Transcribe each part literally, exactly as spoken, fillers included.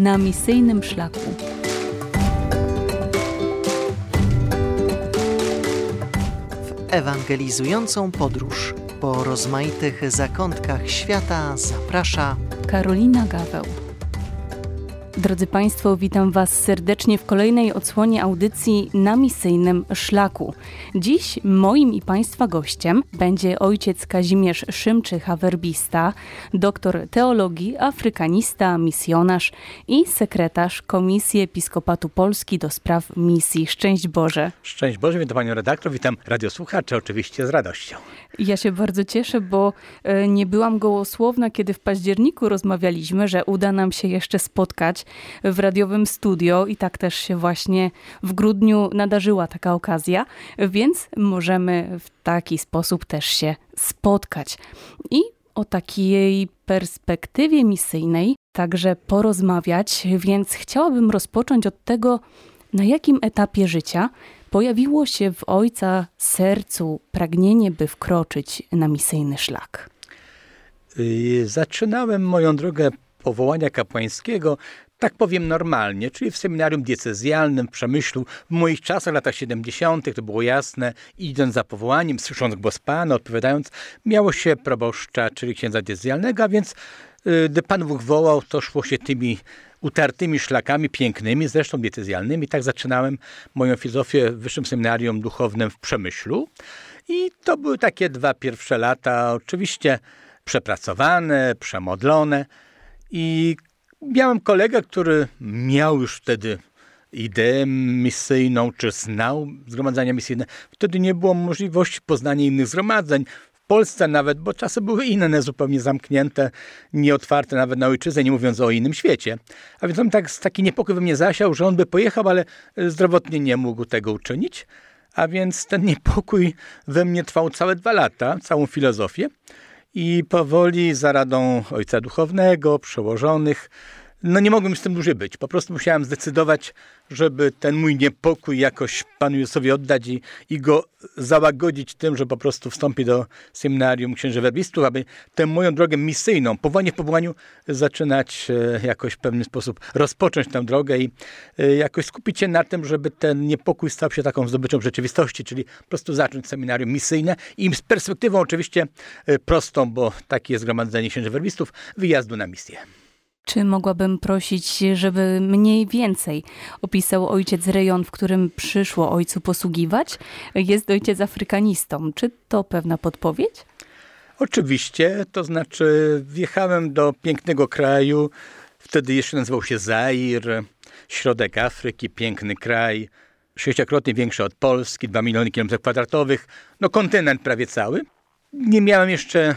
na misyjnym szlaku. W ewangelizującą podróż po rozmaitych zakątkach świata zaprasza Karolina Gaweł. Drodzy Państwo, witam Was serdecznie w kolejnej odsłonie audycji na misyjnym szlaku. Dziś moim i Państwa gościem będzie ojciec Kazimierz Szymczycha-Werbista, doktor teologii, afrykanista, misjonarz i sekretarz Komisji Episkopatu Polski do spraw misji. Szczęść Boże. Szczęść Boże, witam Panią redaktor, witam radiosłuchaczy oczywiście z radością. Ja się bardzo cieszę, bo nie byłam gołosłowna, kiedy w październiku rozmawialiśmy, że uda nam się jeszcze spotkać w radiowym studio i tak też się właśnie w grudniu nadarzyła taka okazja, więc możemy w taki sposób też się spotkać. I o takiej perspektywie misyjnej także porozmawiać, więc chciałabym rozpocząć od tego, na jakim etapie życia pojawiło się w ojca sercu pragnienie, by wkroczyć na misyjny szlak. Zaczynałem moją drogę powołania kapłańskiego, tak powiem normalnie, czyli w seminarium diecezjalnym w Przemyślu. W moich czasach, latach siedemdziesiątych, to było jasne, idąc za powołaniem, słysząc głos Pana, odpowiadając, miało się proboszcza, czyli księdza diecezjalnego, a więc gdy Pan Bóg wołał, to szło się tymi utartymi szlakami, pięknymi, zresztą diecezjalnymi. Tak zaczynałem moją filozofię w Wyższym Seminarium Duchownym w Przemyślu. I to były takie dwa pierwsze lata, oczywiście przepracowane, przemodlone. I miałem kolegę, który miał już wtedy ideę misyjną, czy znał zgromadzenia misyjne. Wtedy nie było możliwości poznania innych zgromadzeń. W Polsce nawet, bo czasy były inne, zupełnie zamknięte, nieotwarte nawet na ojczyznę, nie mówiąc o innym świecie. A więc on tak, taki niepokój we mnie zasiał, że on by pojechał, ale zdrowotnie nie mógł tego uczynić. A więc ten niepokój we mnie trwał całe dwa lata, całą filozofię. I powoli za radą ojca duchownego, przełożonych, no nie mogłem z tym dłużej być. Po prostu musiałem zdecydować, żeby ten mój niepokój jakoś Panu Jezusowi oddać i, i go załagodzić tym, że po prostu wstąpię do seminarium księży werbistów, aby tę moją drogę misyjną, powołanie w powołaniu, zaczynać e, jakoś w pewien sposób, rozpocząć tę drogę i e, jakoś skupić się na tym, żeby ten niepokój stał się taką zdobyczą rzeczywistości, czyli po prostu zacząć seminarium misyjne i z perspektywą oczywiście e, prostą, bo takie jest zgromadzenie księży werbistów, wyjazdu na misję. Czy mogłabym prosić, żeby mniej więcej opisał ojciec rejon, w którym przyszło ojcu posługiwać? Jest ojciec afrykanistą. Czy to pewna podpowiedź? Oczywiście, to znaczy wjechałem do pięknego kraju, wtedy jeszcze nazywał się Zair, środek Afryki, piękny kraj, sześciokrotnie większy od Polski, dwa miliony kilometrów kwadratowych, no kontynent prawie cały. Nie miałem jeszcze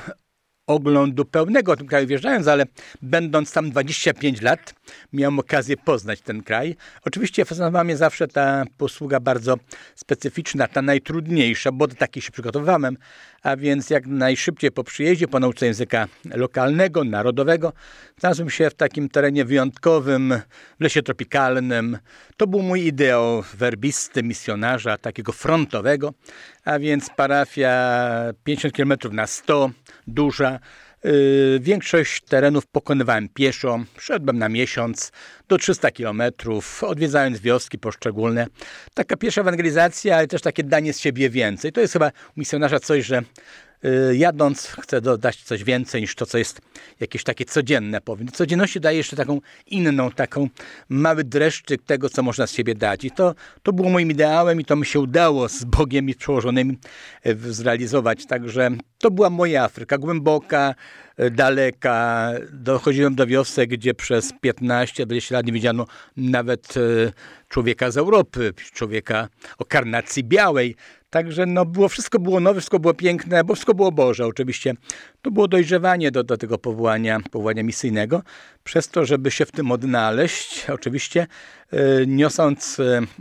oglądu pełnego o tym kraju wjeżdżając, ale będąc tam dwadzieścia pięć lat, miałem okazję poznać ten kraj. Oczywiście fascynowała mnie zawsze ta posługa bardzo specyficzna, ta najtrudniejsza, bo do takiej się przygotowywałem, a więc jak najszybciej po przyjeździe, po nauce języka lokalnego, narodowego, znalazłem się w takim terenie wyjątkowym, w lesie tropikalnym. To był mój ideał werbisty, misjonarza, takiego frontowego, a więc parafia pięćdziesiąt kilometrów na sto, duża. Yy, większość terenów pokonywałem pieszo, szedłem na miesiąc do trzystu kilometrów, odwiedzając wioski poszczególne. Taka pierwsza ewangelizacja, ale też takie danie z siebie więcej. To jest chyba u misjonarza coś, że yy, jadąc chcę dodać coś więcej niż to, co jest jakieś takie codzienne. Powiem. Do codzienności daje jeszcze taką inną, taką mały dreszczyk tego, co można z siebie dać. I to, to było moim ideałem i to mi się udało z Bogiem i przełożonymi yy, zrealizować. Także to była moja Afryka, głęboka, daleka. Dochodziłem do wiosek, gdzie przez piętnaście dwadzieścia lat nie widziano nawet człowieka z Europy, człowieka o karnacji białej. Także no było, wszystko było nowe, wszystko było piękne, bo wszystko było Boże oczywiście. To było dojrzewanie do, do tego powołania, powołania misyjnego. Przez to, żeby się w tym odnaleźć, oczywiście niosąc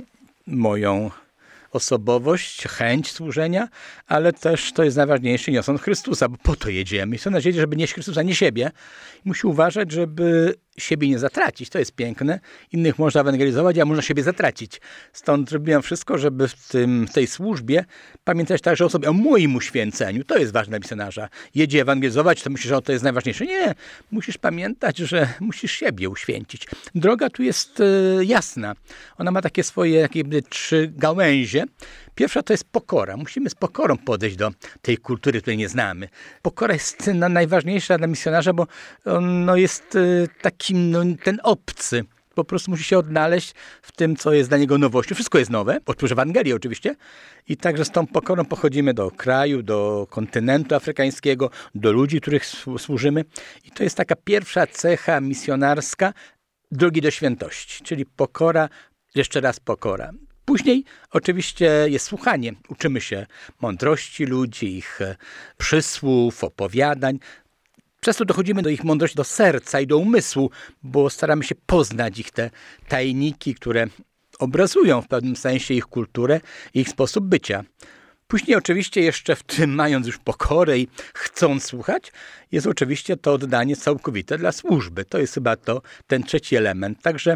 moją osobowość, chęć służenia, ale też to jest najważniejsze, niosąc Chrystusa, bo po to jedziemy. I są nadzieję, żeby nieść Chrystusa, nie siebie. Musi uważać, żeby siebie nie zatracić. To jest piękne. Innych można ewangelizować, a można siebie zatracić. Stąd robiłem wszystko, żeby w tym, tej służbie pamiętać także o sobie, o moim uświęceniu. To jest ważne dla misjonarza. Jedzie ewangelizować, to myślisz, że to jest najważniejsze. Nie. Musisz pamiętać, że musisz siebie uświęcić. Droga tu jest e, jasna. Ona ma takie swoje jakby trzy gałęzie. Pierwsza to jest pokora. Musimy z pokorą podejść do tej kultury, której nie znamy. Pokora jest najważniejsza dla misjonarza, bo on no, jest takim, no, ten obcy. Po prostu musi się odnaleźć w tym, co jest dla niego nowością. Wszystko jest nowe, oprócz Ewangelii oczywiście. I także z tą pokorą pochodzimy do kraju, do kontynentu afrykańskiego, do ludzi, których służymy. I to jest taka pierwsza cecha misjonarska drogi do świętości, czyli pokora, jeszcze raz pokora. Później oczywiście jest słuchanie. Uczymy się mądrości ludzi, ich przysłów, opowiadań. Często dochodzimy do ich mądrości, do serca i do umysłu, bo staramy się poznać ich te tajniki, które obrazują w pewnym sensie ich kulturę i ich sposób bycia. Później oczywiście jeszcze w tym, mając już pokorę i chcąc słuchać, jest oczywiście to oddanie całkowite dla służby. To jest chyba to, ten trzeci element. Także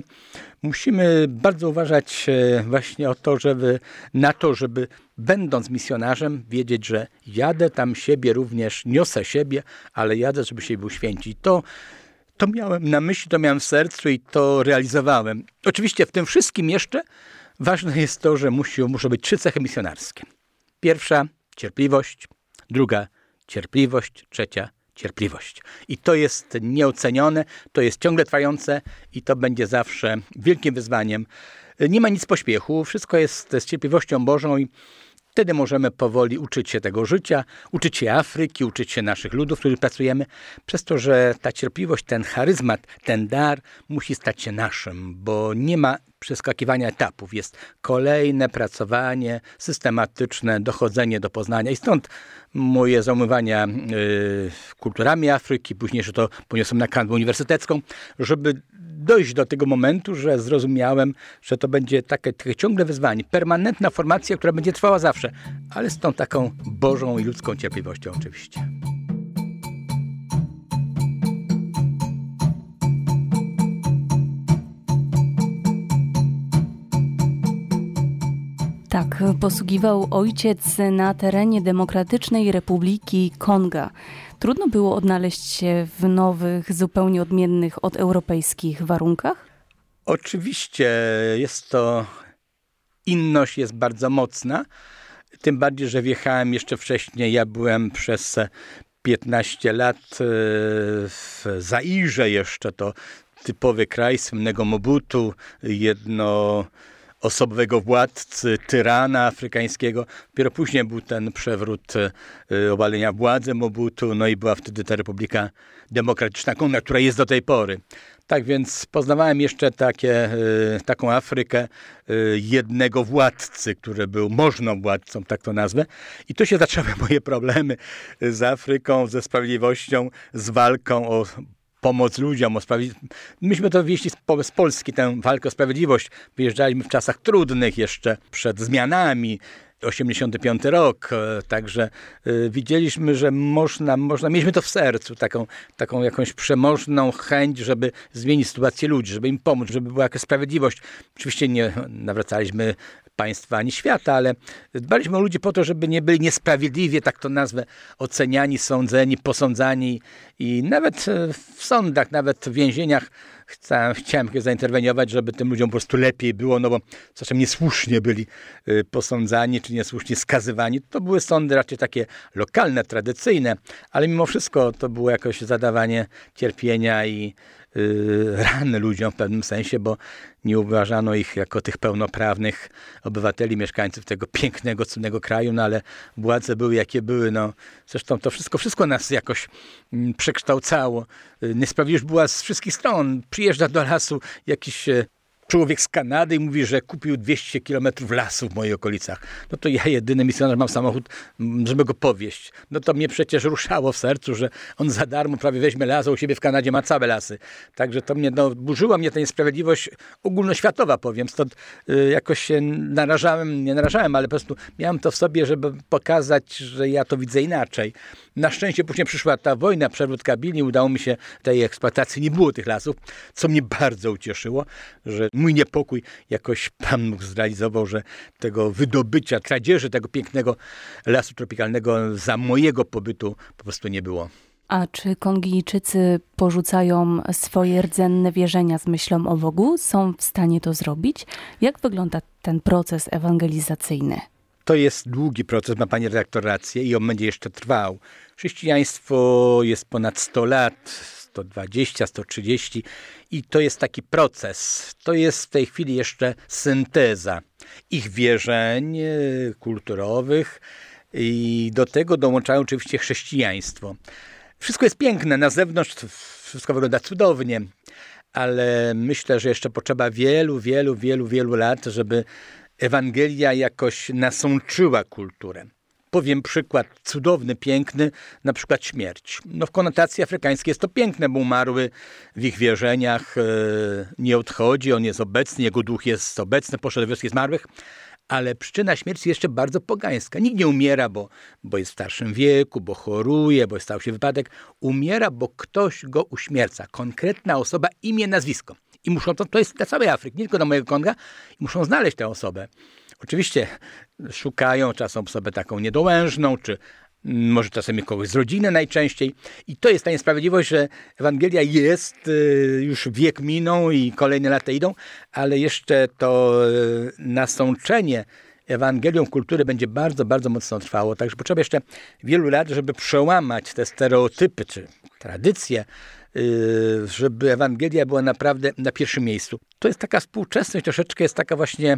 musimy bardzo uważać właśnie o to, żeby, na to, żeby będąc misjonarzem wiedzieć, że jadę tam siebie również, niosę siebie, ale jadę, żeby siebie uświęcić. To, to miałem na myśli, to miałem w sercu i to realizowałem. Oczywiście w tym wszystkim jeszcze ważne jest to, że musi, muszą być trzy cechy misjonarskie. Pierwsza cierpliwość, druga cierpliwość, trzecia cierpliwość. I to jest nieocenione, to jest ciągle trwające i to będzie zawsze wielkim wyzwaniem. Nie ma nic pośpiechu, wszystko jest z cierpliwością Bożą i wtedy możemy powoli uczyć się tego życia, uczyć się Afryki, uczyć się naszych ludów, w których pracujemy, przez to, że ta cierpliwość, ten charyzmat, ten dar musi stać się naszym, bo nie ma przeskakiwania etapów. Jest kolejne pracowanie systematyczne, dochodzenie do poznania i stąd moje zajmowania y, kulturami Afryki, później, że to poniosłem na kanwę uniwersytecką, żeby dojść do tego momentu, że zrozumiałem, że to będzie takie, takie ciągle wyzwanie, permanentna formacja, która będzie trwała zawsze, ale z tą taką Bożą i ludzką cierpliwością oczywiście. Tak, posługiwał ojciec na terenie Demokratycznej Republiki Konga. Trudno było odnaleźć się w nowych, zupełnie odmiennych od europejskich warunkach? Oczywiście jest to, inność jest bardzo mocna, tym bardziej, że wjechałem jeszcze wcześniej, ja byłem przez piętnaście lat w Zairze jeszcze, to typowy kraj słynnego Mobutu, jedno osobowego władcy, tyrana afrykańskiego. Dopiero później był ten przewrót obalenia władzy Mobutu, no i była wtedy ta Republika Demokratyczna Konga, która jest do tej pory. Tak więc poznawałem jeszcze takie, taką Afrykę jednego władcy, który był możną władcą, tak to nazwę. I tu się zaczęły moje problemy z Afryką, ze sprawiedliwością, z walką o pomoc ludziom, o sprawiedliwość. Myśmy to wieźli z Polski, tę walkę o sprawiedliwość. Wyjeżdżaliśmy w czasach trudnych jeszcze, przed zmianami. osiemdziesiąty piąty rok, także y, widzieliśmy, że można, można, mieliśmy to w sercu, taką, taką jakąś przemożną chęć, żeby zmienić sytuację ludzi, żeby im pomóc, żeby była jakaś sprawiedliwość. Oczywiście nie nawracaliśmy państwa ani świata, ale dbaliśmy o ludzi po to, żeby nie byli niesprawiedliwie, tak to nazwę, oceniani, sądzeni, posądzani i nawet w sądach, nawet w więzieniach Chciałem, chciałem zainterweniować, żeby tym ludziom po prostu lepiej było, no bo czasem niesłusznie byli posądzani, czy niesłusznie skazywani. To były sądy raczej takie lokalne, tradycyjne, ale mimo wszystko to było jakoś zadawanie cierpienia i yy, rany ludziom w pewnym sensie, bo nie uważano ich jako tych pełnoprawnych obywateli, mieszkańców tego pięknego, cudnego kraju, no ale władze były jakie były, no zresztą to wszystko, wszystko nas jakoś mm, przekształcało. Niesprawiedliwość była z wszystkich stron. Przyjeżdża do lasu jakiś człowiek z Kanady i mówi, że kupił dwieście kilometrów lasu w moich okolicach. No to ja jedyny misjonarz mam samochód, żeby go powieźć. No to mnie przecież ruszało w sercu, że on za darmo prawie weźmie las, a u siebie w Kanadzie ma całe lasy. Także to mnie, no, burzyła mnie ta niesprawiedliwość ogólnoświatowa, powiem. Stąd y, jakoś się narażałem, nie narażałem, ale po prostu miałem to w sobie, żeby pokazać, że ja to widzę inaczej. Na szczęście później przyszła ta wojna, przewrót Kabili, udało mi się tej eksploatacji, nie było tych lasów, co mnie bardzo ucieszyło, że mój niepokój jakoś Pan Bóg zrealizował, że tego wydobycia, kradzieży tego pięknego lasu tropikalnego za mojego pobytu po prostu nie było. A czy Kongijczycy porzucają swoje rdzenne wierzenia z myślą o Bogu? Są w stanie to zrobić? Jak wygląda ten proces ewangelizacyjny? To jest długi proces, ma pani redaktor rację, i on będzie jeszcze trwał. Chrześcijaństwo jest ponad sto lat, sto dwadzieścia, sto trzydzieści i to jest taki proces. To jest w tej chwili jeszcze synteza ich wierzeń kulturowych i do tego dołączają oczywiście chrześcijaństwo. Wszystko jest piękne, na zewnątrz wszystko wygląda cudownie, ale myślę, że jeszcze potrzeba wielu, wielu, wielu, wielu lat, żeby Ewangelia jakoś nasączyła kulturę. Powiem przykład cudowny, piękny, na przykład śmierć. No w konotacji afrykańskiej jest to piękne, bo umarły w ich wierzeniach e, nie odchodzi, on jest obecny, jego duch jest obecny, poszedł do wioski zmarłych, ale przyczyna śmierci jest jeszcze bardzo pogańska. Nikt nie umiera, bo, bo jest w starszym wieku, bo choruje, bo stał się wypadek. Umiera, bo ktoś go uśmierca. Konkretna osoba, imię, nazwisko. I muszą, to, to jest dla całej Afryki, nie tylko dla mojego Konga, i muszą znaleźć tę osobę. Oczywiście szukają czasem osobę taką niedołężną, czy może czasem kogoś z rodziny najczęściej. I to jest ta niesprawiedliwość, że Ewangelia jest, już wiek minął i kolejne lata idą, ale jeszcze to nasączenie Ewangelią kultury będzie bardzo, bardzo mocno trwało. Także potrzeba jeszcze wielu lat, żeby przełamać te stereotypy czy tradycje, żeby Ewangelia była naprawdę na pierwszym miejscu. To jest taka współczesność, troszeczkę jest taka właśnie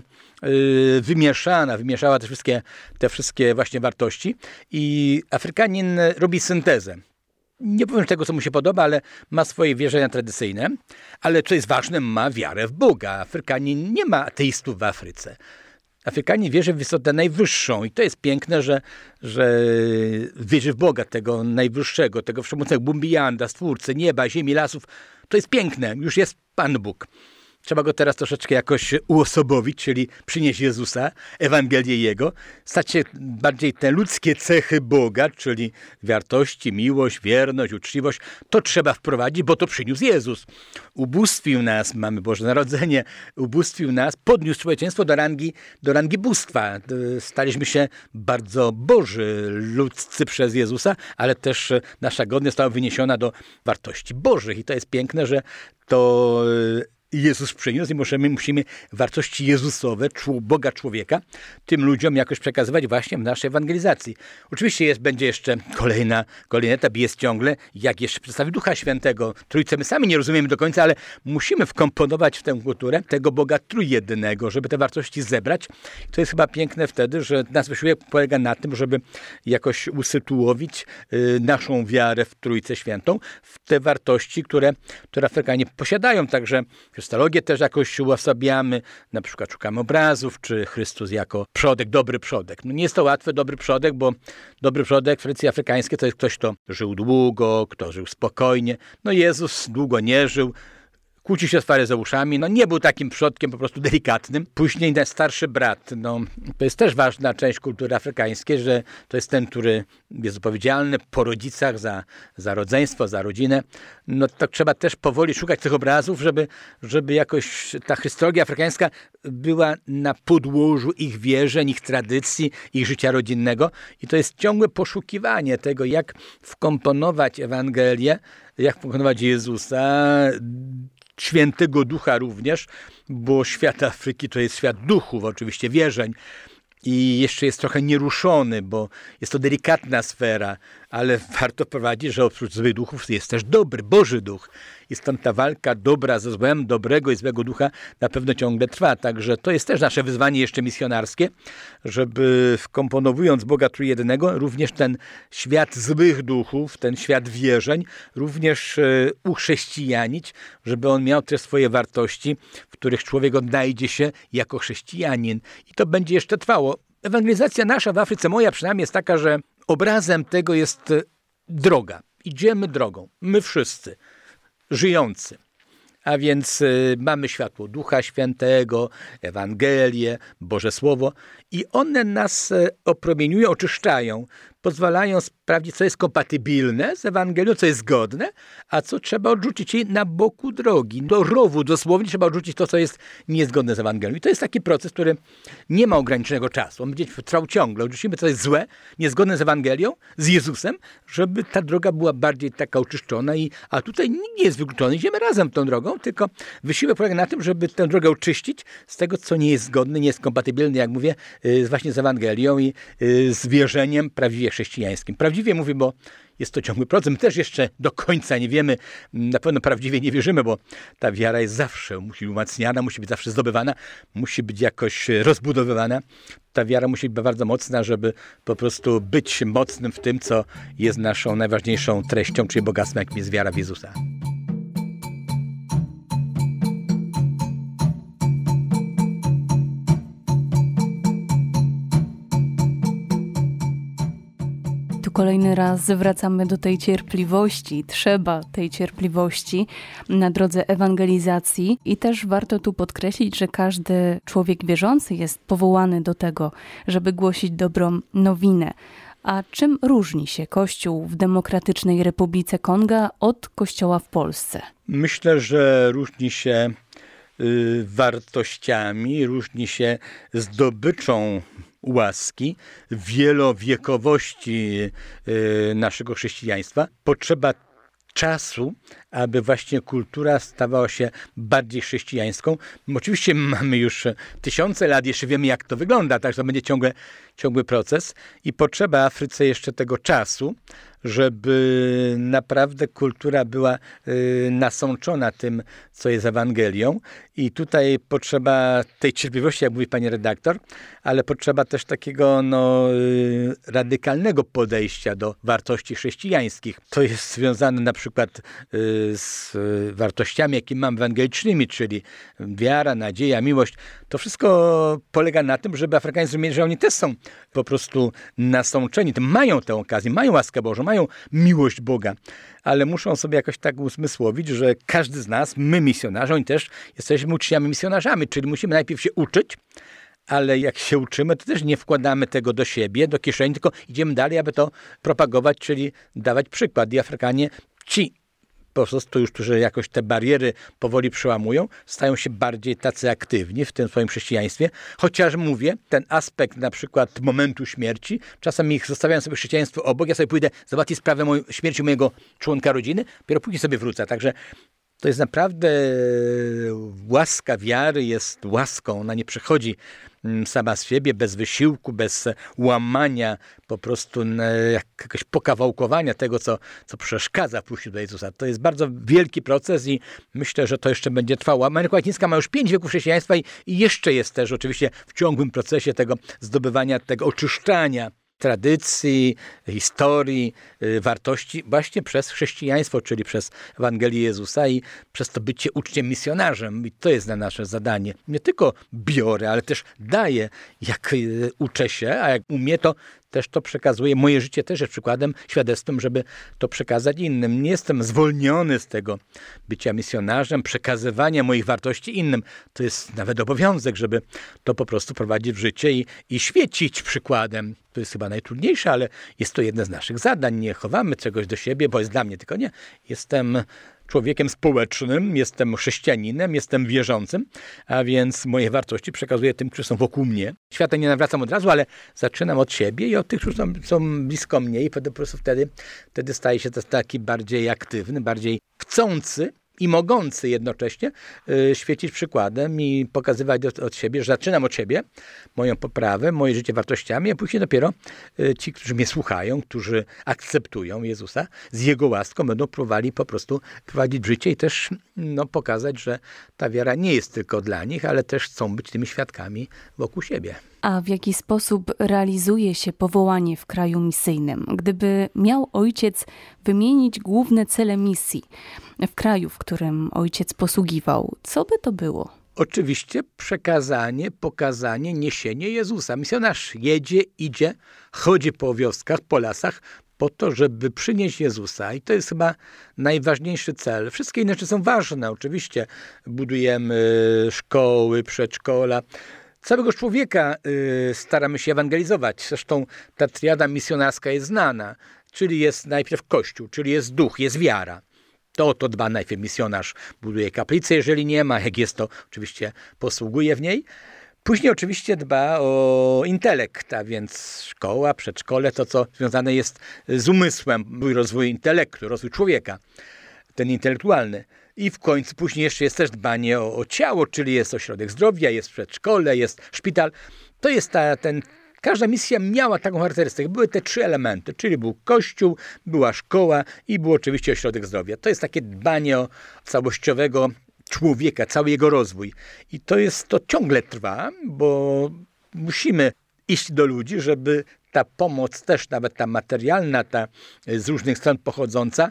wymieszana, wymieszała te wszystkie, te wszystkie właśnie wartości i Afrykanin robi syntezę. Nie powiem tego, co mu się podoba, ale ma swoje wierzenia tradycyjne, ale co jest ważne, ma wiarę w Boga. Afrykanin nie ma ateistów w Afryce. Afrykanin wierzy w istotę najwyższą i to jest piękne, że, że wierzy w Boga, tego najwyższego, tego wszechmocnego Bumbiyanda, stwórcy nieba, ziemi, lasów. To jest piękne, już jest Pan Bóg. Trzeba go teraz troszeczkę jakoś uosobowić, czyli przynieść Jezusa, Ewangelię Jego, stać się bardziej te ludzkie cechy Boga, czyli wartości, miłość, wierność, uczciwość. To trzeba wprowadzić, bo to przyniósł Jezus. Ubóstwił nas, mamy Boże Narodzenie, ubóstwił nas, podniósł człowieczeństwo do rangi, do rangi bóstwa. Staliśmy się bardzo boży, ludzcy przez Jezusa, ale też nasza godność została wyniesiona do wartości bożych. I to jest piękne, że to Jezus przyniósł i musimy, musimy wartości jezusowe, Boga człowieka, tym ludziom jakoś przekazywać właśnie w naszej ewangelizacji. Oczywiście jest, będzie jeszcze kolejna, kolejny etap, jest ciągle, jak jeszcze przedstawić Ducha Świętego. Trójce my sami nie rozumiemy do końca, ale musimy wkomponować w tę kulturę tego Boga trójjednego, żeby te wartości zebrać. To jest chyba piękne wtedy, że nasz wysiłek polega na tym, żeby jakoś usytuowić y, naszą wiarę w Trójcę Świętą, w te wartości, które, które Afrykanie posiadają. Także Krystologię też jakoś uosabiamy, na przykład szukamy obrazów, czy Chrystus jako przodek, dobry przodek. No nie jest to łatwy, dobry przodek, bo dobry przodek w tradycji afrykańskiej to jest ktoś, kto żył długo, kto żył spokojnie. No Jezus długo nie żył, kłócił się z faryzeuszami, no nie był takim przodkiem po prostu delikatnym. Później ten starszy brat, no to jest też ważna część kultury afrykańskiej, że to jest ten, który jest odpowiedzialny po rodzicach za, za rodzeństwo, za rodzinę. No to trzeba też powoli szukać tych obrazów, żeby, żeby jakoś ta historia afrykańska była na podłożu ich wierzeń, ich tradycji, ich życia rodzinnego. I to jest ciągłe poszukiwanie tego, jak wkomponować Ewangelię, jak wkomponować Jezusa, Świętego Ducha również, bo świat Afryki to jest świat duchów, oczywiście wierzeń. I jeszcze jest trochę nieruszony, bo jest to delikatna sfera, ale warto wprowadzić, że oprócz złych duchów jest też dobry, Boży Duch. i stąd ta walka dobra ze złem, dobrego i złego ducha na pewno ciągle trwa. Także to jest też nasze wyzwanie jeszcze misjonarskie, żeby wkomponowując Boga Trójjednego, również ten świat złych duchów, ten świat wierzeń, również uchrześcijanić, żeby on miał też swoje wartości, w których człowiek odnajdzie się jako chrześcijanin. I to będzie jeszcze trwało. Ewangelizacja nasza w Afryce, moja przynajmniej, jest taka, że obrazem tego jest droga. Idziemy drogą. My wszyscy, żyjący. A więc y, mamy światło Ducha Świętego, Ewangelię, Boże Słowo i one nas y, opromieniują, oczyszczają, pozwalają sprawdzić, co jest kompatybilne z Ewangelią, co jest zgodne, a co trzeba odrzucić jej na boku drogi. Do rowu dosłownie trzeba odrzucić to, co jest niezgodne z Ewangelią. I to jest taki proces, który nie ma ograniczonego czasu. On będzie trwał ciągle. Odrzucimy, co jest złe, niezgodne z Ewangelią, z Jezusem, żeby ta droga była bardziej taka oczyszczona. I, a tutaj nikt nie jest wykluczony. Idziemy razem tą drogą, tylko wysiłek polega na tym, żeby tę drogę oczyścić z tego, co nie jest zgodne, nie jest kompatybilne, jak mówię, właśnie z Ewangelią i z wierzeniem prawdziwie chrześcijańskim. Prawdziwie mówię, bo jest to ciągły proces. My też jeszcze do końca nie wiemy, na pewno prawdziwie nie wierzymy, bo ta wiara jest zawsze, musi być umacniana, musi być zawsze zdobywana, musi być jakoś rozbudowywana. Ta wiara musi być bardzo mocna, żeby po prostu być mocnym w tym, co jest naszą najważniejszą treścią, czyli bogactwem, jakim jest wiara w Jezusa. Kolejny raz wracamy do tej cierpliwości. Trzeba tej cierpliwości na drodze ewangelizacji i też warto tu podkreślić, że każdy człowiek wierzący jest powołany do tego, żeby głosić dobrą nowinę. A czym różni się Kościół w Demokratycznej Republice Konga od Kościoła w Polsce? Myślę, że różni się y, wartościami, różni się zdobyczą łaski, wielowiekowości y, naszego chrześcijaństwa. Potrzeba czasu, aby właśnie kultura stawała się bardziej chrześcijańską. Oczywiście mamy już tysiące lat, jeszcze wiemy, jak to wygląda, także to będzie ciągle, ciągły proces i potrzeba Afryce jeszcze tego czasu, żeby naprawdę kultura była y, nasączona tym, co jest Ewangelią. I tutaj potrzeba tej cierpliwości, jak mówi pani redaktor, ale potrzeba też takiego no, y, radykalnego podejścia do wartości chrześcijańskich. To jest związane na przykład y, z y, wartościami, jakie mam ewangelicznymi, czyli wiara, nadzieja, miłość. To wszystko polega na tym, żeby Afrykanie zrozumieli, że oni też są po prostu nasączeni. Mają tę okazję, mają łaskę Bożą, mają miłość Boga, ale muszą sobie jakoś tak uzmysłowić, że każdy z nas, my misjonarze, oni też jesteśmy uczniami misjonarzami, czyli musimy najpierw się uczyć, ale jak się uczymy, to też nie wkładamy tego do siebie, do kieszeni, tylko idziemy dalej, aby to propagować, czyli dawać przykład. I Afrykanie, ci po prostu już, którzy jakoś te bariery powoli przełamują, stają się bardziej tacy aktywni w tym swoim chrześcijaństwie. Chociaż mówię, ten aspekt na przykład momentu śmierci, czasem ich zostawiam sobie chrześcijaństwo obok, ja sobie pójdę załatwić sprawę moj- śmierci mojego członka rodziny, dopiero później sobie wrócę. Także to jest naprawdę łaska wiary, jest łaską, ona nie przychodzi sama z siebie, bez wysiłku, bez łamania, po prostu jakiegoś pokawałkowania tego, co, co przeszkadza w pójściu do Jezusa. To jest bardzo wielki proces i myślę, że to jeszcze będzie trwało. Ameryka Łacińska ma już pięć wieków chrześcijaństwa i, i jeszcze jest też oczywiście w ciągłym procesie tego zdobywania, tego oczyszczania tradycji, historii, wartości właśnie przez chrześcijaństwo, czyli przez Ewangelię Jezusa i przez to bycie uczniem misjonarzem. I to jest na nasze zadanie. Nie tylko biorę, ale też daję, jak uczę się, a jak umiem, to też to przekazuję. Moje życie też jest przykładem, świadectwem, żeby to przekazać innym. Nie jestem zwolniony z tego bycia misjonarzem, przekazywania moich wartości innym. To jest nawet obowiązek, żeby to po prostu prowadzić w życie i, i świecić przykładem. To jest chyba najtrudniejsze, ale jest to jedno z naszych zadań. Nie chowamy czegoś do siebie, bo jest dla mnie, tylko nie. Jestem człowiekiem społecznym, jestem chrześcijaninem, jestem wierzącym, a więc moje wartości przekazuję tym, którzy są wokół mnie. Świata nie nawracam od razu, ale zaczynam od siebie i od tych, którzy są, są blisko mnie i po prostu wtedy, wtedy staję się taki bardziej aktywny, bardziej chcący i mogący jednocześnie y, świecić przykładem i pokazywać od, od siebie, że zaczynam od siebie, moją poprawę, moje życie wartościami, a później dopiero y, ci, którzy mnie słuchają, którzy akceptują Jezusa, z Jego łaską będą próbowali po prostu prowadzić w życie i też no, pokazać, że ta wiara nie jest tylko dla nich, ale też chcą być tymi świadkami wokół siebie. A w jaki sposób realizuje się powołanie w kraju misyjnym? Gdyby miał ojciec wymienić główne cele misji w kraju, w którym ojciec posługiwał, co by to było? Oczywiście przekazanie, pokazanie, niesienie Jezusa. Misjonarz jedzie, idzie, chodzi po wioskach, po lasach, po to, żeby przynieść Jezusa. I to jest chyba najważniejszy cel. Wszystkie inne rzeczy są ważne. Oczywiście budujemy szkoły, przedszkola. Całego człowieka y, staramy się ewangelizować. Zresztą ta triada misjonarska jest znana. Czyli jest najpierw Kościół, czyli jest duch, jest wiara. To o to dba najpierw misjonarz. Buduje kaplicę, jeżeli nie ma. Jak jest, to oczywiście posługuje w niej. Później oczywiście dba o intelekt, a więc szkoła, przedszkole, to co związane jest z umysłem, rozwój intelektu, rozwój człowieka, ten intelektualny. I w końcu później jeszcze jest też dbanie o, o ciało, czyli jest ośrodek zdrowia, jest przedszkole, jest szpital. To jest ta, ten, każda misja miała taką charakterystykę. Były te trzy elementy, czyli był kościół, była szkoła i był oczywiście ośrodek zdrowia. To jest takie dbanie o całościowego człowieka, cały jego rozwój. I to jest, to ciągle trwa, bo musimy iść do ludzi, żeby ta pomoc też, nawet ta materialna, ta z różnych stron pochodząca,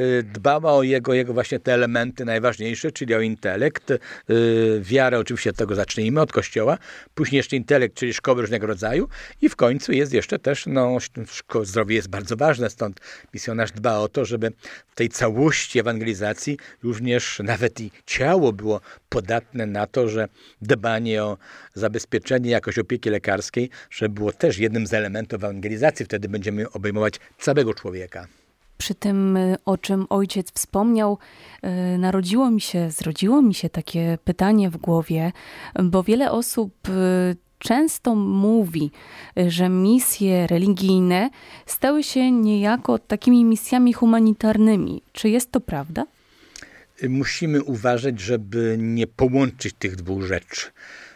dbała o jego, jego właśnie te elementy najważniejsze, czyli o intelekt, wiarę, oczywiście od tego zacznijmy, od Kościoła, później jeszcze intelekt, czyli szkoły różnego rodzaju i w końcu jest jeszcze też, no, zdrowie jest bardzo ważne, stąd misjonarz dba o to, żeby w tej całości ewangelizacji również nawet i ciało było podatne na to, że dbanie o zabezpieczenie, jakość opieki lekarskiej, żeby było też jednym z elementów ewangelizacji, wtedy będziemy obejmować całego człowieka. Przy tym, o czym ojciec wspomniał, narodziło mi się, zrodziło mi się takie pytanie w głowie, bo wiele osób często mówi, że misje religijne stały się niejako takimi misjami humanitarnymi. Czy jest to prawda? Musimy uważać, żeby nie połączyć tych dwóch rzeczy.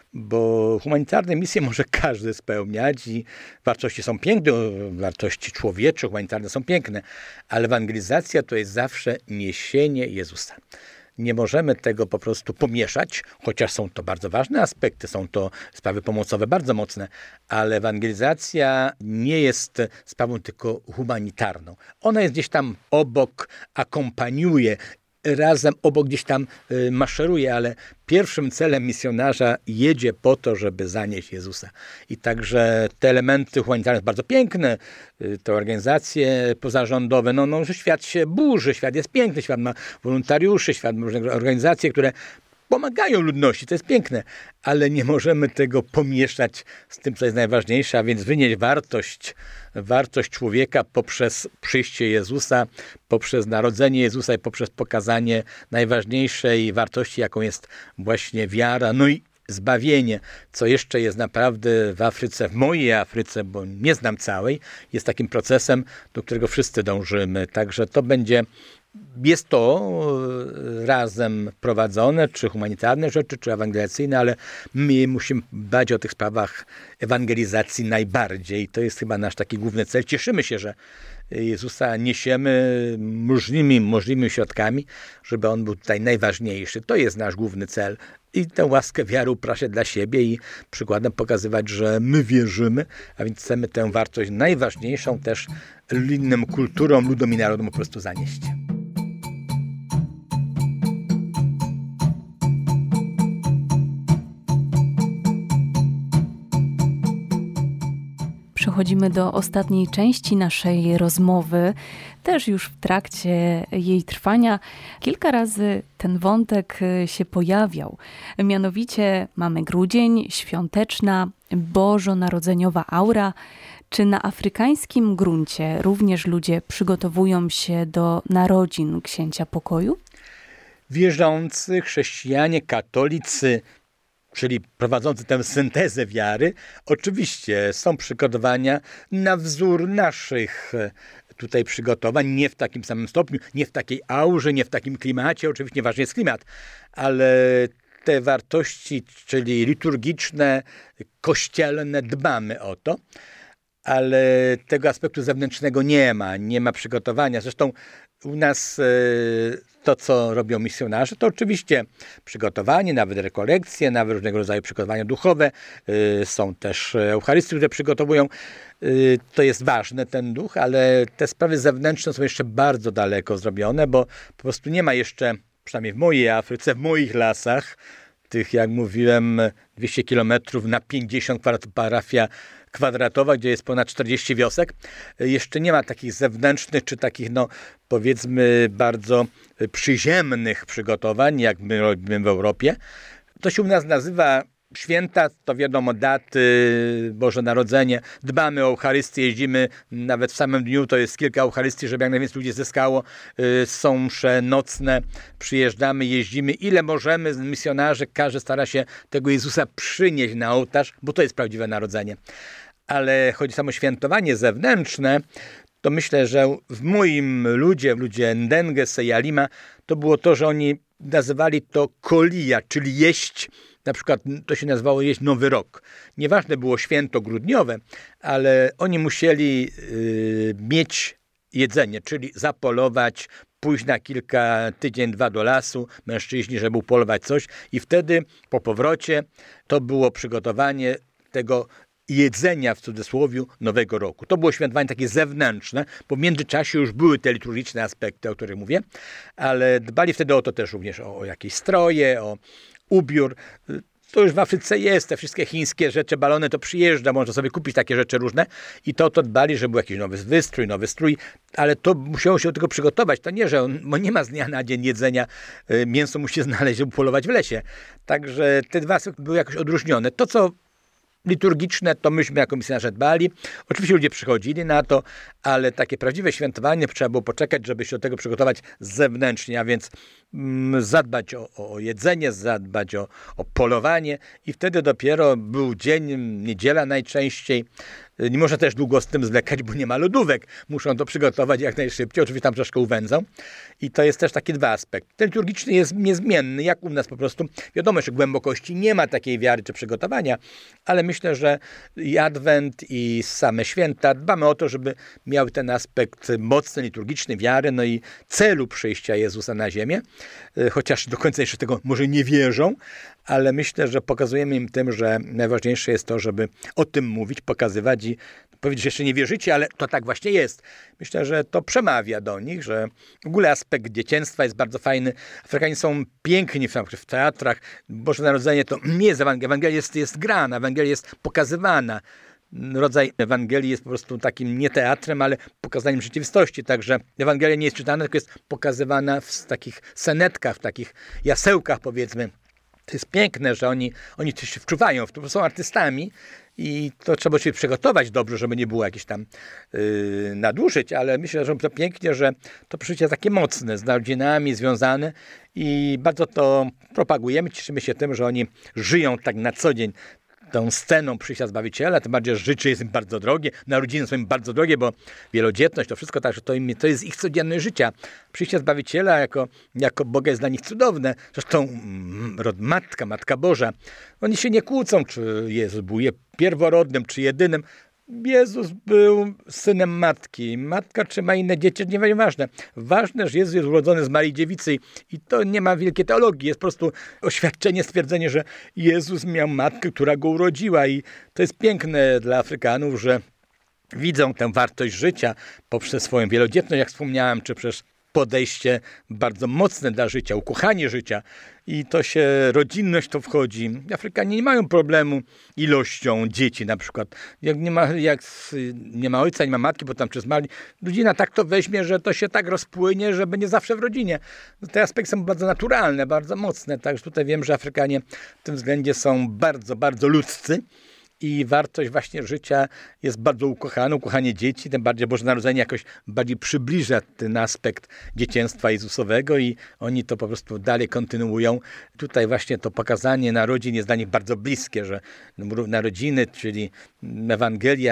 Bo humanitarne misje może każdy spełniać i wartości są piękne, wartości człowiecze, humanitarne są piękne, ale ewangelizacja to jest zawsze niesienie Jezusa. Nie możemy tego po prostu pomieszać, chociaż są to bardzo ważne aspekty, są to sprawy pomocowe bardzo mocne, ale ewangelizacja nie jest sprawą tylko humanitarną. Ona jest gdzieś tam obok, akompaniuje, razem obok gdzieś tam y, maszeruje, ale pierwszym celem misjonarza jedzie po to, żeby zanieść Jezusa. I także te elementy humanitarne są bardzo piękne, y, te organizacje pozarządowe, no, no, że świat się burzy, świat jest piękny, świat ma wolontariuszy, świat ma różne organizacje, które pomagają ludności, to jest piękne, ale nie możemy tego pomieszać z tym, co jest najważniejsze, a więc wynieść wartość, wartość człowieka poprzez przyjście Jezusa, poprzez narodzenie Jezusa i poprzez pokazanie najważniejszej wartości, jaką jest właśnie wiara, no i zbawienie, co jeszcze jest naprawdę w Afryce, w mojej Afryce, bo nie znam całej, jest takim procesem, do którego wszyscy dążymy. Także to będzie Jest to razem prowadzone, czy humanitarne rzeczy, czy ewangelizacyjne, ale my musimy dbać o tych sprawach ewangelizacji najbardziej. To jest chyba nasz taki główny cel. Cieszymy się, że Jezusa niesiemy możliwymi, możliwymi środkami, żeby On był tutaj najważniejszy. To jest nasz główny cel. I tę łaskę wiary upraszać dla siebie i przykładem pokazywać, że my wierzymy, a więc chcemy tę wartość najważniejszą też innym kulturom, ludom i narodom po prostu zanieść. Przechodzimy do ostatniej części naszej rozmowy, też już w trakcie jej trwania. Kilka razy ten wątek się pojawiał. Mianowicie mamy grudzień, świąteczna, bożonarodzeniowa aura. Czy na afrykańskim gruncie również ludzie przygotowują się do narodzin Księcia Pokoju? Wierzący, chrześcijanie, katolicy, czyli prowadzący tę syntezę wiary, oczywiście są przygotowania na wzór naszych tutaj przygotowań, nie w takim samym stopniu, nie w takiej aurze, nie w takim klimacie. Oczywiście ważny jest klimat, ale te wartości, czyli liturgiczne, kościelne, dbamy o to, ale tego aspektu zewnętrznego nie ma, nie ma przygotowania. Zresztą u nas to, co robią misjonarze, to oczywiście przygotowanie, nawet rekolekcje, nawet różnego rodzaju przygotowania duchowe. Są też Eucharystie, które przygotowują. To jest ważne, ten duch, ale te sprawy zewnętrzne są jeszcze bardzo daleko zrobione, bo po prostu nie ma jeszcze, przynajmniej w mojej Afryce, w moich lasach, tych, jak mówiłem, dwieście kilometrów na pięćdziesiąt parafia kwadratowa, gdzie jest ponad czterdzieści wiosek. Jeszcze nie ma takich zewnętrznych, czy takich, no powiedzmy, bardzo przyziemnych przygotowań, jak my robimy w Europie. To się u nas nazywa święta, to wiadomo, daty, Boże Narodzenie. Dbamy o Eucharystię, jeździmy nawet w samym dniu, to jest kilka Eucharystii, żeby jak najwięcej ludzi zyskało. Są msze nocne, przyjeżdżamy, jeździmy. Ile możemy, misjonarze, każdy stara się tego Jezusa przynieść na ołtarz, bo to jest prawdziwe narodzenie. Ale chodzi samo o świętowanie zewnętrzne, to myślę, że w moim ludzie, w ludzie Ndenge, Seyalima, to było to, że oni nazywali to kolia, czyli jeść. Na przykład to się nazywało jeść Nowy Rok. Nieważne było święto grudniowe, ale oni musieli y, mieć jedzenie, czyli zapolować, pójść na kilka, tydzień, dwa do lasu, mężczyźni, żeby upolować coś i wtedy po powrocie to było przygotowanie tego jedzenia, w cudzysłowie, Nowego Roku. To było świętowanie takie zewnętrzne, bo w międzyczasie już były te liturgiczne aspekty, o których mówię, ale dbali wtedy o to też również, o, o jakieś stroje, o ubiór. To już w Afryce jest, te wszystkie chińskie rzeczy, balony, to przyjeżdża, można sobie kupić takie rzeczy różne i to to dbali, żeby był jakiś nowy wystrój, nowy strój, ale to musiało się do tego przygotować. To nie, że on, bo nie ma z dnia na dzień jedzenia, mięso musi znaleźć, żeby polować w lesie. Także te dwa aspekty były jakoś odróżnione. To, co liturgiczne, to myśmy jako misjonarze dbali. Oczywiście ludzie przychodzili na to, ale takie prawdziwe świętowanie trzeba było poczekać, żeby się do tego przygotować zewnętrznie, a więc mm, zadbać o, o jedzenie, zadbać o, o polowanie i wtedy dopiero był dzień, niedziela najczęściej. Nie można też długo z tym zwlekać, bo nie ma lodówek. Muszą to przygotować jak najszybciej. Oczywiście tam troszkę uwędzą. I to jest też taki dwa aspekty. Ten liturgiczny jest niezmienny, jak u nas po prostu. Wiadomo, że głębokości nie ma takiej wiary czy przygotowania, ale myślę, że i Adwent, i same święta dbamy o to, żeby miał ten aspekt mocny, liturgiczny wiary, no i celu przyjścia Jezusa na ziemię. Chociaż do końca jeszcze tego może nie wierzą, ale myślę, że pokazujemy im tym, że najważniejsze jest to, żeby o tym mówić, pokazywać i powiedzieć, że jeszcze nie wierzycie, ale to tak właśnie jest. Myślę, że to przemawia do nich, że w ogóle aspekt dzieciństwa jest bardzo fajny. Afrykanie są piękni w, w teatrach. Boże Narodzenie to nie jest Ewangelia. Ewangelia jest, jest grana, Ewangelia jest pokazywana. Rodzaj Ewangelii jest po prostu takim nie teatrem, ale pokazaniem rzeczywistości. Także Ewangelia nie jest czytana, tylko jest pokazywana w takich senetkach, w takich jasełkach, powiedzmy. To jest piękne, że oni, oni coś się wczuwają w to, bo są artystami i to trzeba się przygotować dobrze, żeby nie było jakichś tam yy, nadużyć, ale myślę, że to pięknie, że to przeżycie takie mocne, z rodzinami związane i bardzo to propagujemy, cieszymy się tym, że oni żyją tak na co dzień tą sceną przyjścia Zbawiciela, tym bardziej, że życie jest im bardzo drogie, narodziny są im bardzo drogie, bo wielodzietność, to wszystko, także to, im, to jest ich codzienność życia. Przyjście Zbawiciela jako, jako Boga jest dla nich cudowne. Zresztą rod Matka, Matka Boża, oni się nie kłócą, czy Jezus był pierworodnym, czy jedynym. Jezus był synem matki. Matka czy ma inne dzieci, nie jest ważne. Ważne, że Jezus jest urodzony z Marii Dziewicy i to nie ma wielkiej teologii. Jest po prostu oświadczenie, stwierdzenie, że Jezus miał matkę, która go urodziła i to jest piękne dla Afrykanów, że widzą tę wartość życia poprzez swoją wielodzietność, jak wspomniałem, czy przez podejście bardzo mocne dla życia, ukochanie życia i to się, rodzinność to wchodzi. Afrykanie nie mają problemu ilością dzieci na przykład. Jak nie ma, jak nie ma ojca, nie ma matki, bo tam czy zmarli, rodzina tak to weźmie, że to się tak rozpłynie, że będzie zawsze w rodzinie. Te aspekty są bardzo naturalne, bardzo mocne, także tutaj wiem, że Afrykanie w tym względzie są bardzo, bardzo ludzcy. I wartość właśnie życia jest bardzo ukochana, ukochanie dzieci, tym bardziej Boże Narodzenie jakoś bardziej przybliża ten aspekt dzieciństwa Jezusowego i oni to po prostu dalej kontynuują. Tutaj właśnie to pokazanie narodzin jest dla nich bardzo bliskie, że narodziny, czyli Ewangelia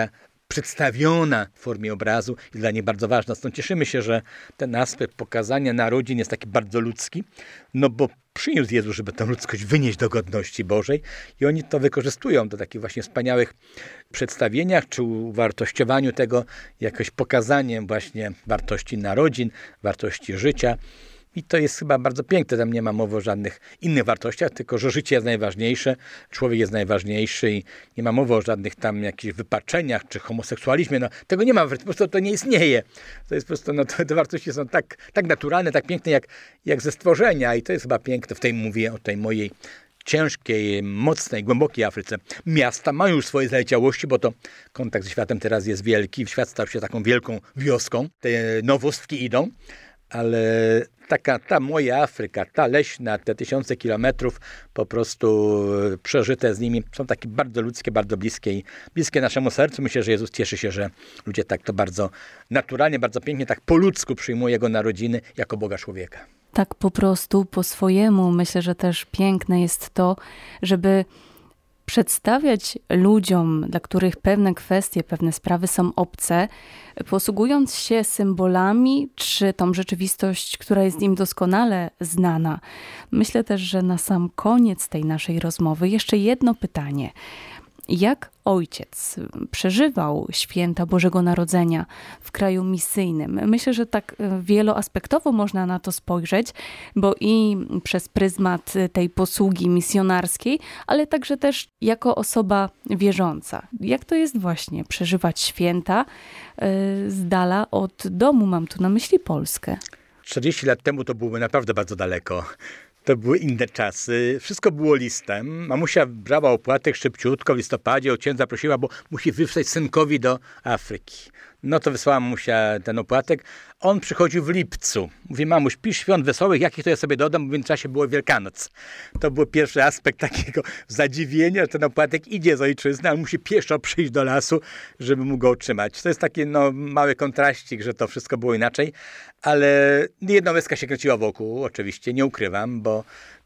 przedstawiona w formie obrazu jest dla nich bardzo ważna. Stąd cieszymy się, że ten aspekt pokazania narodzin jest taki bardzo ludzki, no bo przyniósł Jezus, żeby tę ludzkość wynieść do godności Bożej i oni to wykorzystują do takich właśnie wspaniałych przedstawieniach czy uwartościowaniu tego jakoś pokazaniem właśnie wartości narodzin, wartości życia. I to jest chyba bardzo piękne, tam nie ma mowy o żadnych innych wartościach, tylko że życie jest najważniejsze, człowiek jest najważniejszy i nie ma mowy o żadnych tam jakichś wypaczeniach czy homoseksualizmie. No, tego nie ma, po prostu to nie istnieje. To jest po prostu, no, te, te wartości są tak, tak naturalne, tak piękne jak, jak ze stworzenia i to jest chyba piękne. W tej mówię o tej mojej ciężkiej, mocnej, głębokiej Afryce. Miasta mają już swoje zaleciałości, bo to kontakt ze światem teraz jest wielki. Świat stał się taką wielką wioską. Te nowostki idą. Ale taka ta moja Afryka, ta leśna, te tysiące kilometrów po prostu przeżyte z nimi są takie bardzo ludzkie, bardzo bliskie i bliskie naszemu sercu. Myślę, że Jezus cieszy się, że ludzie tak to bardzo naturalnie, bardzo pięknie, tak po ludzku przyjmują Jego narodziny jako Boga człowieka. Tak po prostu, po swojemu. Myślę, że też piękne jest to, żeby przedstawiać ludziom, dla których pewne kwestie, pewne sprawy są obce, posługując się symbolami, czy tą rzeczywistość, która jest im doskonale znana. Myślę też, że na sam koniec tej naszej rozmowy jeszcze jedno pytanie. Jak ojciec przeżywał święta Bożego Narodzenia w kraju misyjnym? Myślę, że tak wieloaspektowo można na to spojrzeć, bo i przez pryzmat tej posługi misjonarskiej, ale także też jako osoba wierząca. Jak to jest właśnie przeżywać święta z dala od domu? Mam tu na myśli Polskę. czterdzieści lat temu to byłoby naprawdę bardzo daleko. To były inne czasy. Wszystko było listem. Mamusia brała opłatek szybciutko w listopadzie, od księdza prosiła, bo musi wysłać synkowi do Afryki. No to wysłała mamusia ten opłatek. On przychodził w lipcu. Mówi, mamuś, pisz świąt wesołych, jakich to ja sobie dodam, bo w międzyczasie było Wielkanoc. To był pierwszy aspekt takiego zadziwienia, że ten opłatek idzie z ojczyzny, ale musi pieszo przyjść do lasu, żeby mógł go otrzymać. To jest taki no, mały kontraścik, że to wszystko było inaczej, ale jedna łezka się kręciła wokół, oczywiście, nie ukrywam, bo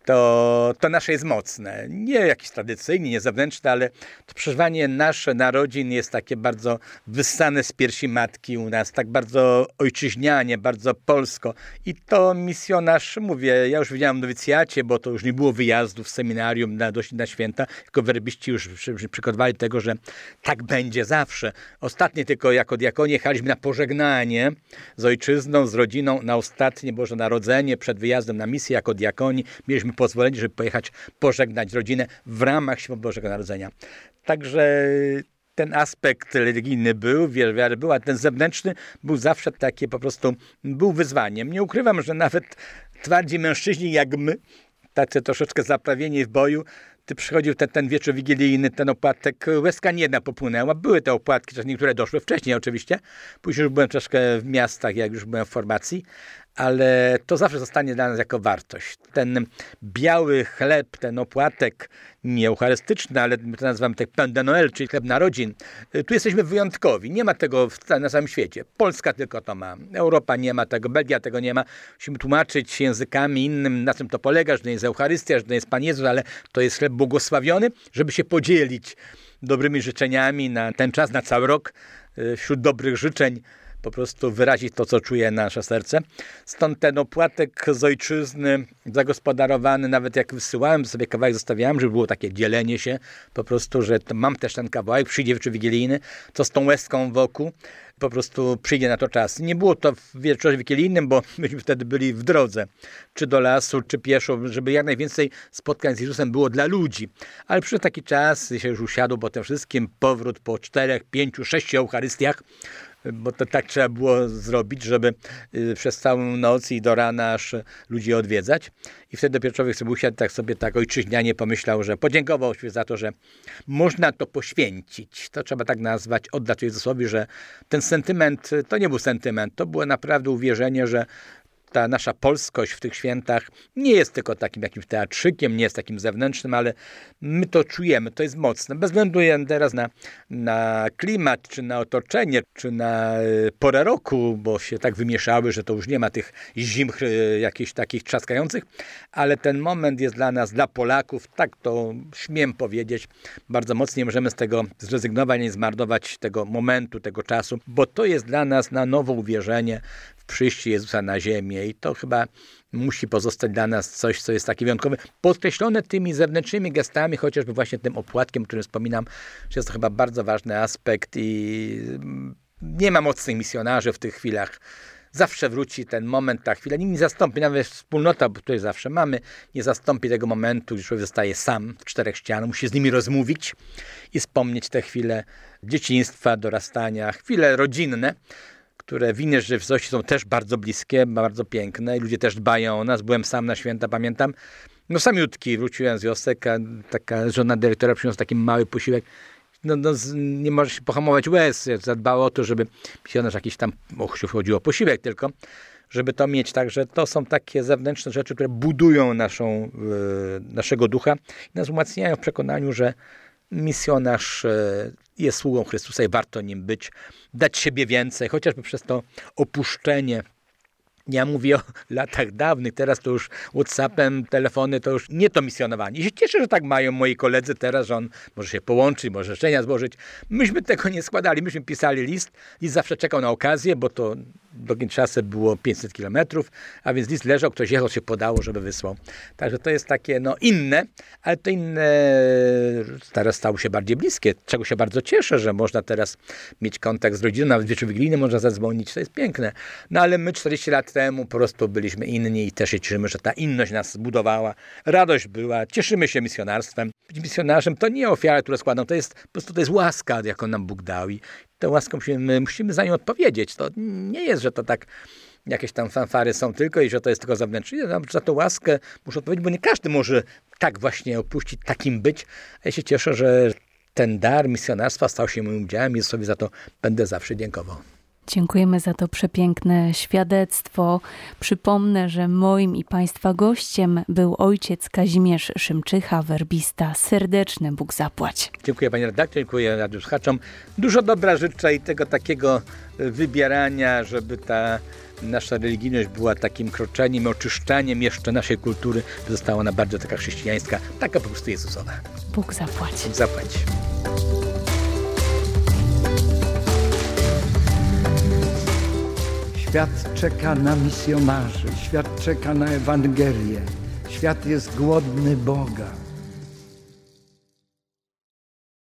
to, to nasze jest mocne. Nie jakieś tradycyjne, nie zewnętrzne, ale to przeżywanie nasze narodzin jest takie bardzo wyssane z piersi matki u nas, tak bardzo ojczyźnianie, bardzo polsko. I to misjonarz, mówię, ja już widziałem w nowicjacie, bo to już nie było wyjazdów z seminarium na, na święta, tylko werbiści już przygotowali tego, że tak będzie zawsze. Ostatnie tylko jako diakonie jechaliśmy na pożegnanie z ojczyzną, z rodziną na ostatnie Boże Narodzenie, przed wyjazdem na misję jako diakoni. Mieliśmy pozwolenie, żeby pojechać pożegnać rodzinę w ramach Świąt Bożego Narodzenia. Także ten aspekt religijny był, wiary był, a ten zewnętrzny był zawsze taki po prostu, był wyzwaniem. Nie ukrywam, że nawet twardzi mężczyźni jak my, tacy troszeczkę zaprawieni w boju, ty przychodził ten, ten wieczór wigilijny, ten opłatek, łezka nie jedna popłynęła. Były te opłatki, chociaż niektóre doszły wcześniej oczywiście. Później już byłem troszkę w miastach, jak już byłem w formacji, ale to zawsze zostanie dla nas jako wartość. Ten biały chleb, ten opłatek, nie eucharystyczny, ale my to nazywamy tak pain de Noël, czyli chleb narodzin. Tu jesteśmy wyjątkowi. Nie ma tego w, na całym świecie. Polska tylko to ma. Europa nie ma tego, Belgia tego nie ma. Musimy tłumaczyć językami innym, na czym to polega, że to nie jest Eucharystia, że to nie jest Pan Jezus, ale to jest chleb błogosławiony, żeby się podzielić dobrymi życzeniami na ten czas, na cały rok. Wśród dobrych życzeń po prostu wyrazić to, co czuje nasze serce. Stąd ten opłatek z ojczyzny zagospodarowany, nawet jak wysyłałem sobie kawałek, zostawiałem, żeby było takie dzielenie się, po prostu, że mam też ten kawałek, przyjdzie wieczór wigilijny, to z tą łezką wokół, po prostu przyjdzie na to czas. Nie było to w wieczorze wigilijnym, bo myśmy wtedy byli w drodze, czy do lasu, czy pieszo, żeby jak najwięcej spotkań z Jezusem było dla ludzi. Ale przyszedł taki czas, się już usiadł po tym wszystkim, powrót po czterech, pięciu, sześciu Eucharystiach, bo to tak trzeba było zrobić, żeby przez całą noc i do rana aż ludzi odwiedzać. I wtedy dopiero człowiek sobie usiadł, tak sobie tak ojczyźnianie pomyślał, że podziękował się za to, że można to poświęcić. To trzeba tak nazwać, oddać Jezusowi, że ten sentyment, to nie był sentyment, to było naprawdę uwierzenie, że ta nasza polskość w tych świętach nie jest tylko takim jakimś teatrzykiem, nie jest takim zewnętrznym, ale my to czujemy, to jest mocne. Bez względu teraz na, na klimat, czy na otoczenie, czy na porę roku, bo się tak wymieszały, że to już nie ma tych zim jakichś takich trzaskających, ale ten moment jest dla nas, dla Polaków, tak to śmiem powiedzieć, bardzo mocno. Nie możemy z tego zrezygnować, nie zmarnować tego momentu, tego czasu, bo to jest dla nas na nowo uwierzenie w przyjście Jezusa na ziemię i to chyba musi pozostać dla nas coś, co jest takie wyjątkowe, podkreślone tymi zewnętrznymi gestami, chociażby właśnie tym opłatkiem, o którym wspominam, że jest to chyba bardzo ważny aspekt i nie ma mocnych misjonarzy w tych chwilach. Zawsze wróci ten moment, ta chwila. Nikt nie zastąpi, nawet wspólnota, bo tutaj zawsze mamy, nie zastąpi tego momentu, gdzie człowiek zostaje sam w czterech ścianach, musi z nimi rozmówić i wspomnieć te chwile dzieciństwa, dorastania, chwile rodzinne, które w innej rzeczywistości są też bardzo bliskie, bardzo piękne i ludzie też dbają o nas. Byłem sam na święta, pamiętam, no samiutki, wróciłem z wiosek, a taka żona dyrektora przyniosła taki mały posiłek. No, no, nie może się pohamować łez, zadbało o to, żeby misjonarz jakiś tam, och, chodziło o posiłek tylko, żeby to mieć. Także to są takie zewnętrzne rzeczy, które budują naszą, yy, naszego ducha i nas umacniają w przekonaniu, że misjonarz yy, jest sługą Chrystusa i warto nim być, dać siebie więcej, chociażby przez to opuszczenie. Ja mówię o latach dawnych, teraz to już WhatsAppem, telefony, to już nie to misjonowanie. I się cieszę, że tak mają moi koledzy teraz, że on może się połączyć, może życzenia złożyć. Myśmy tego nie składali, myśmy pisali list. List zawsze czekał na okazję, bo to do Kinshasy było pięćset kilometrów, a więc list leżał, ktoś jechał, się podało, żeby wysłał. Także to jest takie no inne, ale to inne teraz stało się bardziej bliskie, czego się bardzo cieszę, że można teraz mieć kontakt z rodziną, nawet w wieczór wigilijny można zadzwonić, to jest piękne. No ale my czterdzieści lat temu po prostu byliśmy inni i też się cieszymy, że ta inność nas zbudowała. Radość była, cieszymy się misjonarstwem. Być misjonarzem to nie ofiara, które składam, to jest po prostu to jest łaska, jaką nam Bóg dał i tę łaskę musimy, musimy za nią odpowiedzieć. To nie jest, że to tak jakieś tam fanfary są tylko i że to jest tylko zewnętrzne. Ja za tę łaskę muszę odpowiedzieć, bo nie każdy może tak właśnie opuścić, takim być. A ja się cieszę, że ten dar misjonarstwa stał się moim udziałem i sobie za to będę zawsze dziękował. Dziękujemy za to przepiękne świadectwo. Przypomnę, że moim i Państwa gościem był ojciec Kazimierz Szymczycha, werbista. Serdeczny Bóg zapłać. Dziękuję Pani redaktor, dziękuję radiu słuchaczom. Dużo dobra życzę i tego takiego wybierania, żeby ta nasza religijność była takim kroczeniem, oczyszczaniem jeszcze naszej kultury, by została ona bardzo taka chrześcijańska, taka po prostu Jezusowa. Bóg zapłać. Bóg zapłać. Świat czeka na misjonarzy, świat czeka na Ewangelię, świat jest głodny Boga.